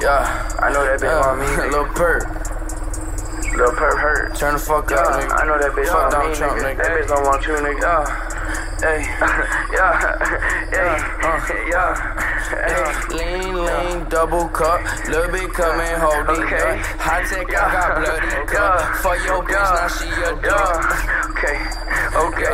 Yeah, I know that bitch want me. Lil Perp. Lil Perp hurt. Turn the fuck up, nigga. I know that bitch Fuck want Donald me, Trump, nigga. nigga. That bitch don't want you, nigga. Hey, lean, double cup, little bit come and hold it. Okay. High tech, I got bloody cup. For your bitch, now she a dog. Okay.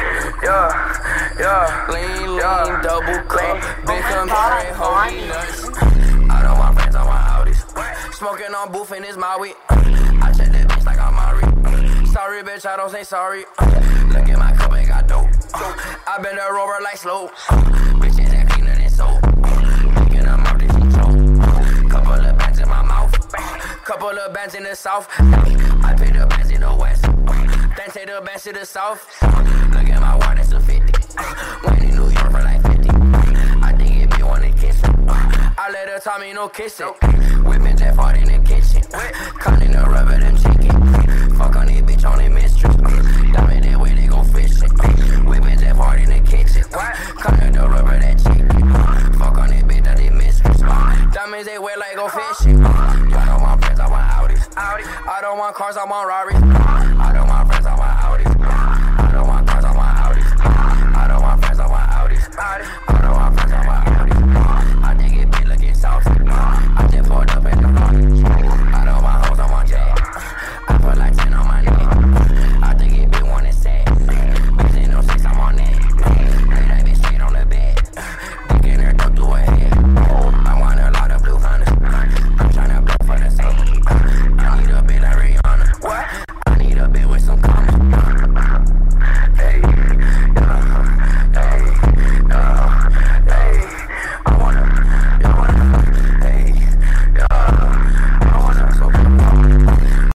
Lean, double cup. Big come here and hold me nuts. I don't want friends, I want Audis. Smoking on booth in his Maui. I check that bitch like I'm Mari. Sorry, bitch, I don't say sorry. Look at my cup, ain't got dope. I been a rover like slow. Bitches that cleaner than soap. Picking them up, this is choke. Couple of bands in my mouth. Couple of bands in the south. I pay the bands in the west. Then take the bands to the south. Look at my ward, that's a 50. Went in New York for like 50. I think it be one to kiss it. I let her tell me no kissing. Whipping Jeff hard in the kitchen. Cutting the rubber, them chicken. Fuck on this bitch, on the mistress. Diamond that way, they gon' fish it. Whipping Jeff hard in the kitchen. Cutting the rubber, that chicken. Fuck on this bitch, that they mistress. Diamonds they wear like go fishing. I don't want friends, I want Audis. I don't want cars, I want Rari. I don't want friends, I want Audis. I don't want cars, I want Audis. I don't want friends, I want Audis.